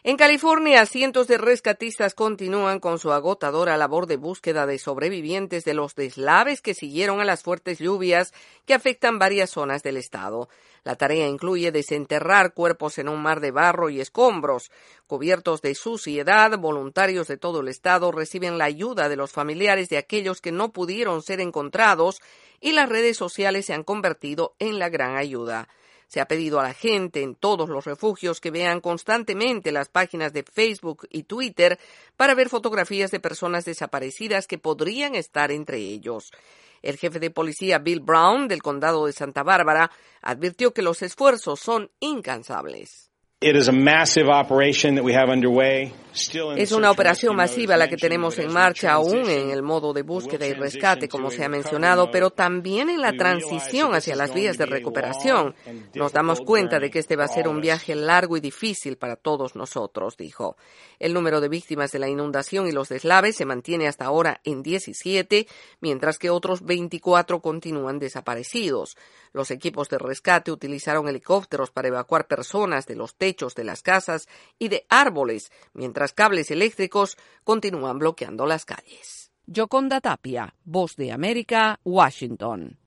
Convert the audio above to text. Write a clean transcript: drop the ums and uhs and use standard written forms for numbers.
En California, cientos de rescatistas continúan con su agotadora labor de búsqueda de sobrevivientes de los deslaves que siguieron a las fuertes lluvias que afectan varias zonas del estado. La tarea incluye desenterrar cuerpos en un mar de barro y escombros. Cubiertos de suciedad, voluntarios de todo el estado reciben la ayuda de los familiares de aquellos que no pudieron ser encontrados y las redes sociales se han convertido en la gran ayuda. Se ha pedido a la gente en todos los refugios que vean constantemente las páginas de Facebook y Twitter para ver fotografías de personas desaparecidas que podrían estar entre ellos. El jefe de policía Bill Brown del condado de Santa Bárbara advirtió que los esfuerzos son incansables. Es una operación masiva la que tenemos en marcha, aún en el modo de búsqueda y rescate, como se ha mencionado, pero también en la transición hacia las vías de recuperación. Nos damos cuenta de que este va a ser un viaje largo y difícil para todos nosotros, dijo. El número de víctimas de la inundación y los deslaves se mantiene hasta ahora en 17, mientras que otros 24 continúan desaparecidos. Los equipos de rescate utilizaron helicópteros para evacuar personas de los techos de las casas y de árboles, mientras cables eléctricos continúan bloqueando las calles. Yoconda Tapia, Voz de América, Washington.